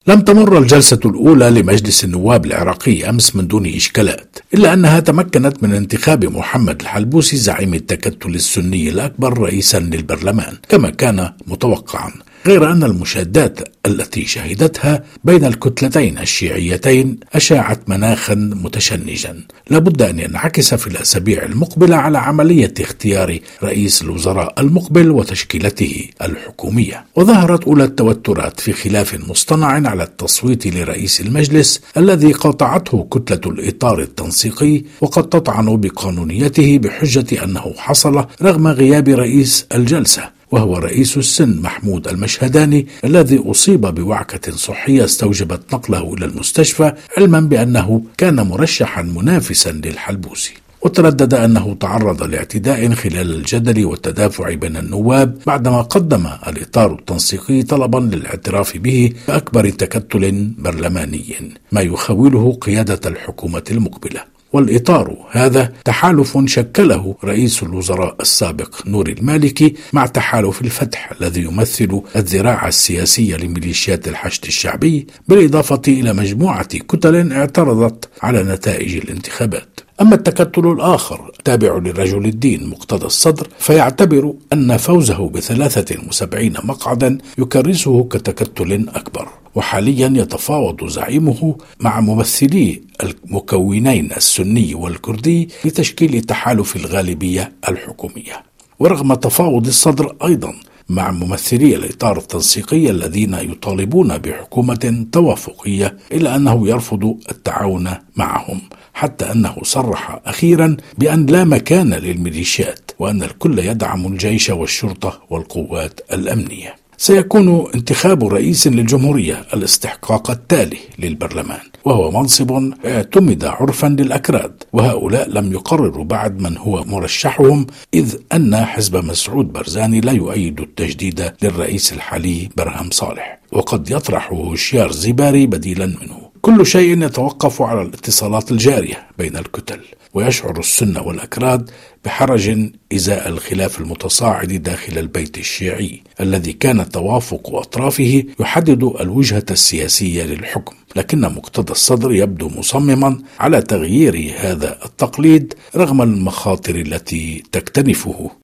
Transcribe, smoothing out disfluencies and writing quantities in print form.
لم تمر الجلسة الأولى لمجلس النواب العراقي أمس من دون إشكالات، إلا أنها تمكنت من انتخاب محمد الحلبوسي زعيم التكتل السني الأكبر رئيسا للبرلمان كما كان متوقعا، غير أن المشادات التي شهدتها بين الكتلتين الشيعيتين أشاعت مناخا متشنجا لابد أن ينعكس في الأسابيع المقبلة على عملية اختيار رئيس الوزراء المقبل وتشكيلته الحكومية. وظهرت أولى التوترات في خلاف مصطنع على التصويت لرئيس المجلس الذي قاطعته كتلة الإطار التنسيقي، وقد تطعن بقانونيته بحجة أنه حصل رغم غياب رئيس الجلسة وهو رئيس السن محمود المشهداني الذي أصيب بوعكة صحية استوجبت نقله إلى المستشفى، علما بأنه كان مرشحا منافسا للحلبوسي. وتردد أنه تعرض لاعتداء خلال الجدل والتدافع بين النواب بعدما قدم الإطار التنسيقي طلبا للاعتراف به كأكبر تكتل برلماني، ما يخوله قيادة الحكومة المقبلة. والإطار هذا تحالف شكله رئيس الوزراء السابق نور المالكي مع تحالف الفتح الذي يمثل الذراع السياسية لميليشيات الحشد الشعبي، بالإضافة إلى مجموعة كتل اعترضت على نتائج الانتخابات. أما التكتل الآخر تابع لرجل الدين مقتدى الصدر فيعتبر أن فوزه ب73 مقعدا يكرسه كتكتل أكبر، وحاليا يتفاوض زعيمه مع ممثلي المكونين السني والكردي لتشكيل تحالف الغالبية الحكومية. ورغم تفاوض الصدر أيضا مع ممثلي الإطار التنسيقي الذين يطالبون بحكومة توافقية، إلا أنه يرفض التعاون معهم، حتى أنه صرح أخيرا بأن لا مكان للميليشيات وأن الكل يدعم الجيش والشرطة والقوات الأمنية. سيكون انتخاب رئيس للجمهورية الاستحقاق التالي للبرلمان، وهو منصب اعتمد عرفا للأكراد، وهؤلاء لم يقرروا بعد من هو مرشحهم، إذ أن حزب مسعود برزاني لا يؤيد التجديد للرئيس الحالي برهم صالح، وقد يطرح هشيار زباري بديلا منه. كل شيء يتوقف على الاتصالات الجارية بين الكتل، ويشعر السنة والأكراد بحرج إزاء الخلاف المتصاعد داخل البيت الشيعي الذي كان توافق أطرافه يحدد الوجهة السياسية للحكم، لكن مقتدى الصدر يبدو مصمما على تغيير هذا التقليد رغم المخاطر التي تكتنفه.